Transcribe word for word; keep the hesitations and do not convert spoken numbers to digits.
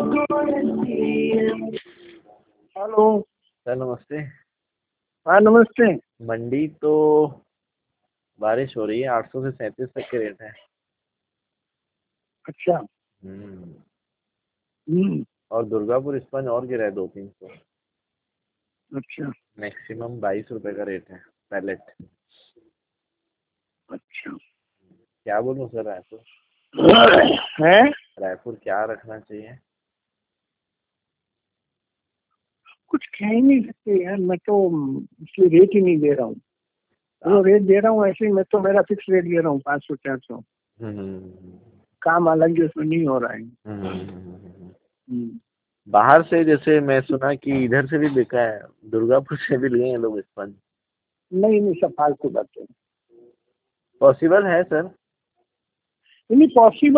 Hello sir नमस्ते। हाँ नमस्ते। मंडी तो बारिश हो रही है, आठ सौ से सैंतीस तक के रेट है। अच्छा। हम्म हम्म। और दुर्गापुर स्पंज और गिरा है दो तीन सौ। अच्छा मैक्सिमम बाईस रुपए का रेट है पैलेट। अच्छा। क्या बोलूं सर, रायपुर है रायपुर क्या रखना चाहिए? कुछ कह ही नहीं सकते यार, मैं तो इसलिए रेट ही नहीं दे रहा हूँ। जो रेट दे रहा हूँ ऐसे ही, मैं तो मेरा फिक्स रेट दे रहा हूँ पाँच सौ चार सौ। हम्म काम अलग जो उसमें नहीं हो रहा है। हम्म। हम्म। बाहर से जैसे मैं सुना कि इधर से भी बिका है, दुर्गापुर से भी लिए हैं लोग स्पंज। नहीं नहीं, सब फालतू बातें। पॉसिबल है सर? नहीं पॉसिबल